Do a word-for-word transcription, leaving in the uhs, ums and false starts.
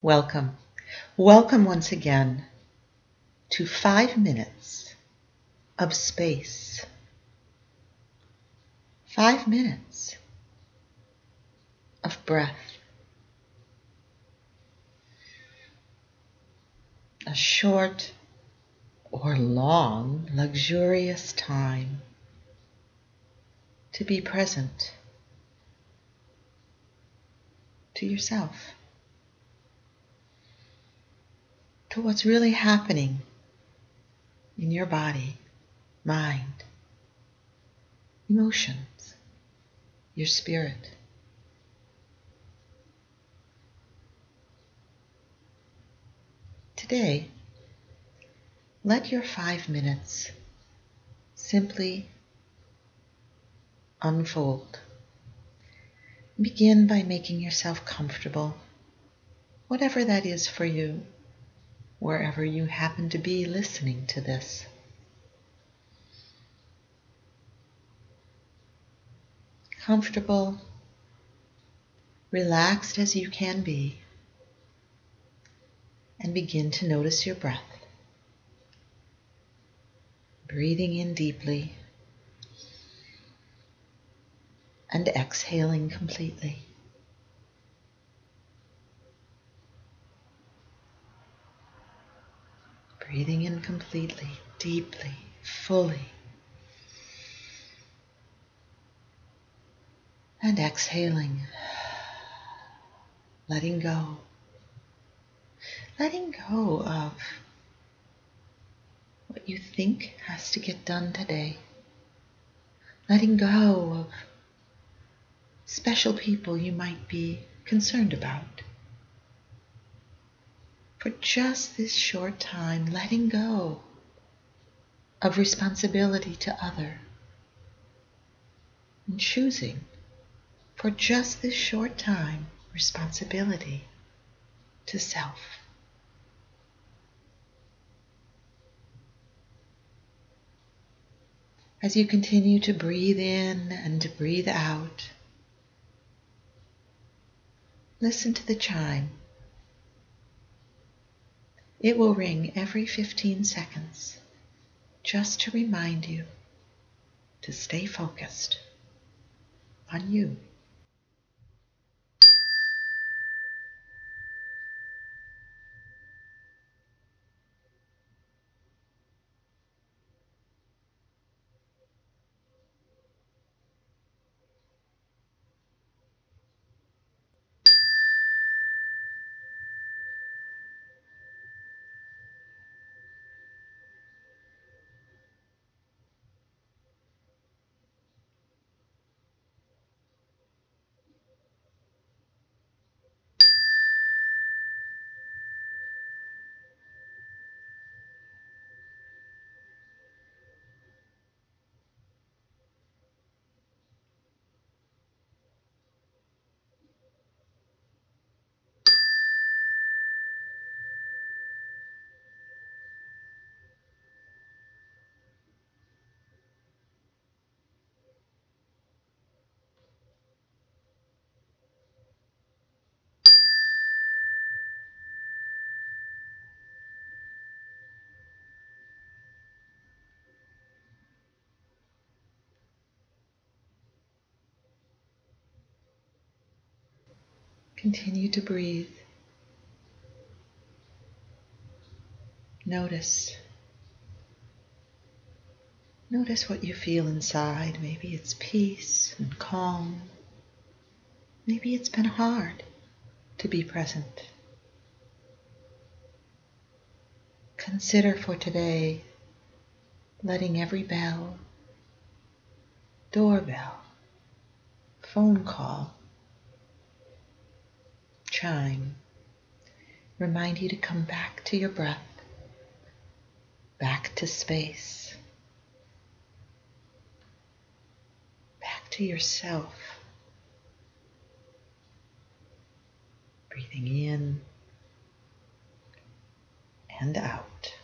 Welcome. Welcome once again to five minutes of space. Five minutes of breath. A short or long, luxurious time to be present to yourself, to what's really happening in your body, mind, emotions, your spirit. Today, let your five minutes simply unfold. Begin by making yourself comfortable, whatever that is for you, wherever you happen to be listening to this. Comfortable, relaxed as you can be, and begin to notice your breath. Breathing in deeply and exhaling completely. Breathing in completely, deeply, fully. And exhaling, letting go. Letting go of what you think has to get done today. Letting go of special people you might be concerned about. For just this short time, letting go of responsibility to other. And choosing, for just this short time, responsibility to self. As you continue to breathe in and to breathe out, listen to the chime. It will ring every fifteen seconds, just to remind you to stay focused on you. Continue to breathe. Notice. Notice what you feel inside. Maybe it's peace and calm. Maybe it's been hard to be present. Consider for today letting every bell, doorbell, phone call, chime remind you to come back to your breath, back to space, back to yourself. Breathing in and out.